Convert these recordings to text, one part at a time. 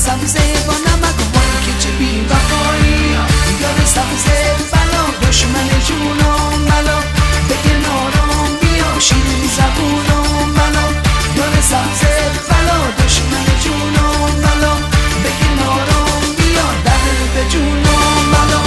سبز با نمک وای که چه بی وفایی یار سبز بلا دشمن جونم بلا به کنارم بیا شیرین زبونم بلا یار سبز بلا دشمن جونم بلا به کنارم بیا دل به جونم بلا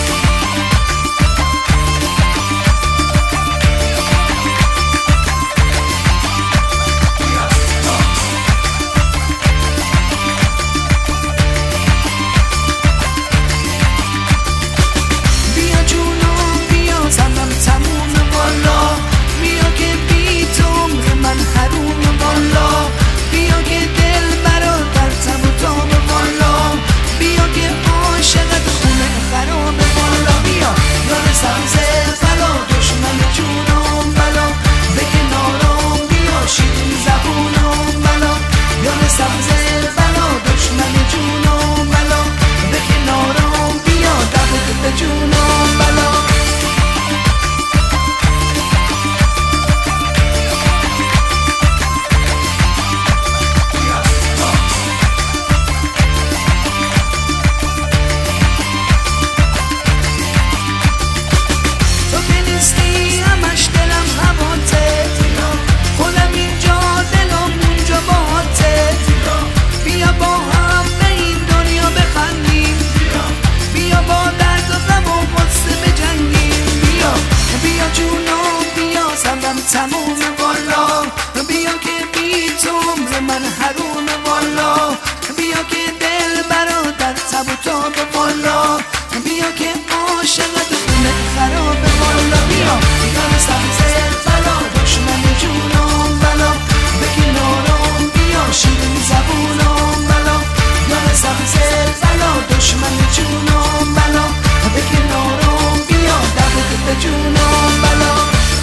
تموم والا بیا که بی تو من حروم والا بیا که دل برادر تب و تاب والا بیا که عاشقت خونه خراب والا بیا یار سبز بلا دشمن جونم بلا به کنارم بیا شیرین زبونم بلا یار سبز بلا دشمن جونم بلا به کنارم بیا دردت به جونم بلا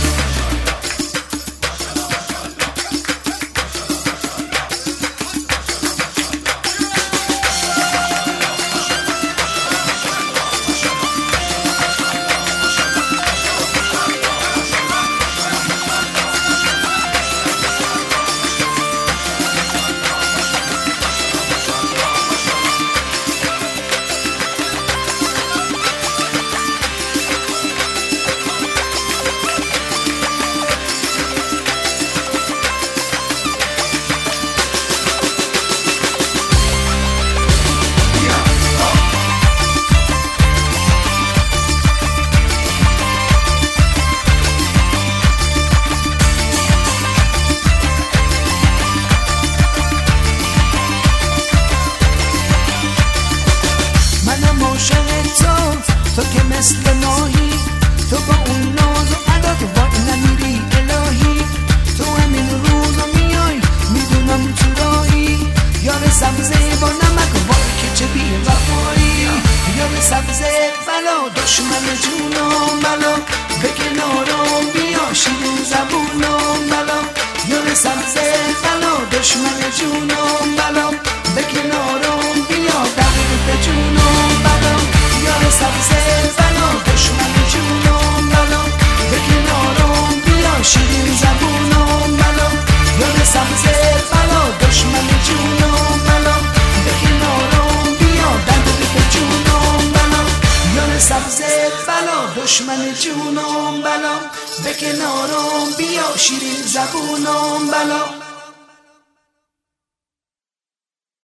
تو که مثل ماهی تو با اون ناز و عدد با نمیری الهی تو همین روز و میای میدونم تو رایی یار سبز با نمک وای که چه بی وفایی یار سبز بلا دشمن جونم بلا به کنارم بیا شیرین زبونم بلا یار سبز بلا دشمن جونم بلا به کنارم بیا دقیق به جونم بلا یار سبز بلا دشمن جونم بلا به کنارم بیا شیرین زبونم بلا یار سبز بلا دشمن جونم بلا به کنارم بیا دردت به جونم بلا یار سبز بلا دشمن جونم بلا به کنارم بیا شیرین زبونم بلا